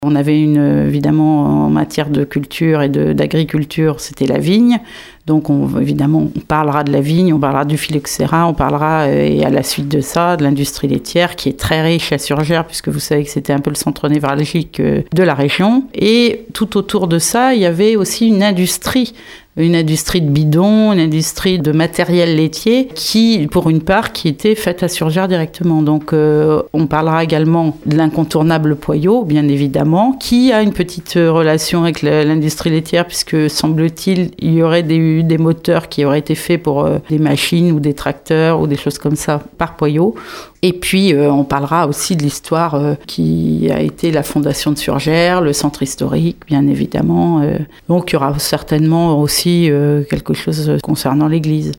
On avait évidemment, en matière de culture et d'agriculture, c'était la vigne. Donc, évidemment, on parlera de la vigne, on parlera du phylloxéra, on parlera, et à la suite de ça, de l'industrie laitière, qui est très riche à Surgères, puisque vous savez que c'était un peu le centre névralgique de la région. Et tout autour de ça, il y avait aussi une industrie de bidons, une industrie de matériel laitier qui, pour une part, qui était faite à Surgères directement. Donc, on parlera également de l'incontournable Poyot, bien évidemment, qui a une petite relation avec l'industrie laitière, puisque, semble-t-il, il y aurait des moteurs qui auraient été faits pour des machines ou des tracteurs ou des choses comme ça par Poyot. Et puis, on parlera aussi de l'histoire qui a été la fondation de Surgères, le centre historique, bien évidemment. Donc, il y aura certainement aussi quelque chose concernant l'église.